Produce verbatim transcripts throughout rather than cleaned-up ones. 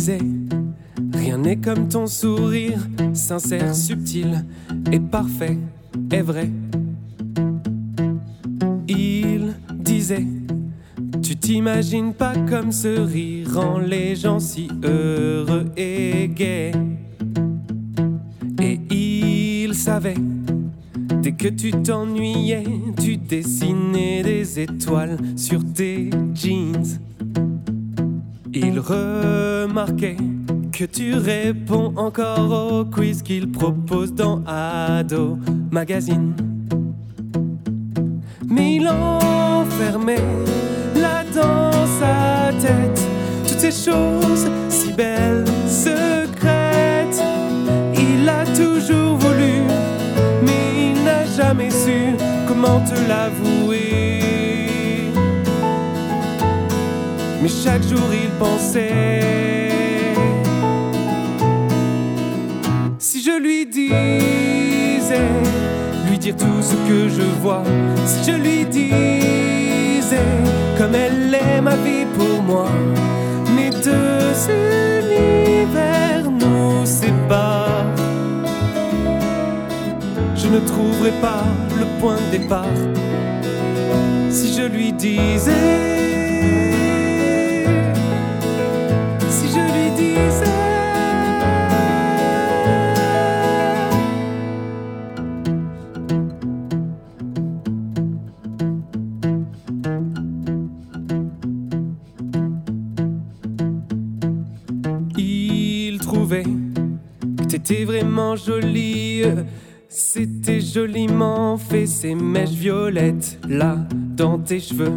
disait, rien n'est comme ton sourire, sincère, subtil et parfait, est vrai. Il disait, tu t'imagines pas comme ce rire rend les gens si heureux et gais. Et il savait, dès que tu t'ennuyais, tu dessinais des étoiles sur tes jeans. Il remarquait que tu réponds encore au quiz qu'il propose dans Ado Magazine. Mais il enfermait là dans sa tête toutes ces choses si belles, secrètes. Il a toujours voulu, mais il n'a jamais su comment te l'avouer. Mais chaque jour il pensait, si je lui disais, lui dire tout ce que je vois, si je lui disais comme elle est ma vie pour moi, mes deux univers nous séparent. Je ne trouverai pas le point de départ si je lui disais. Il trouvait que t'étais vraiment jolie, c'était joliment fait ces mèches violettes là dans tes cheveux.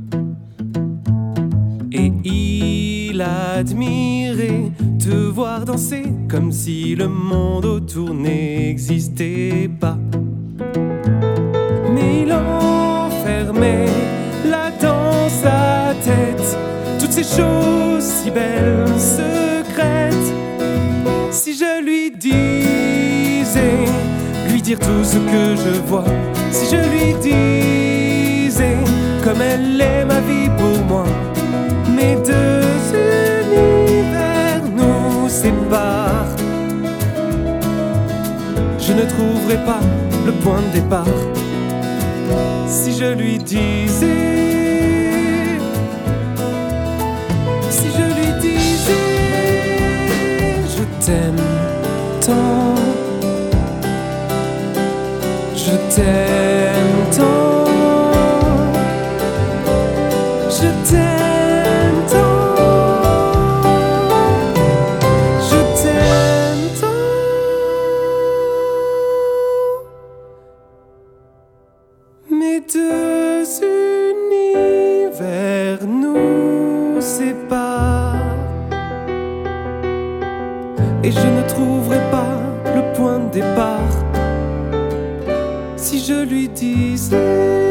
Et il admirait te voir danser comme si le monde autour n'existait pas. Mais il enfermait là dans sa tête toutes ces choses si belles, secrètes. Si je lui disais, lui dire tout ce que je vois, si je lui disais comme elle est ma vie pour moi, mes deux univers nous séparent. Je ne trouverai pas le point de départ si je lui disais, si je lui disais, je t'aime tant, je t'aime tant, je t'aime tant, je t'aime tant. Mes deux univers nous séparent et je ne trouverai pas le point de départ si je lui disais.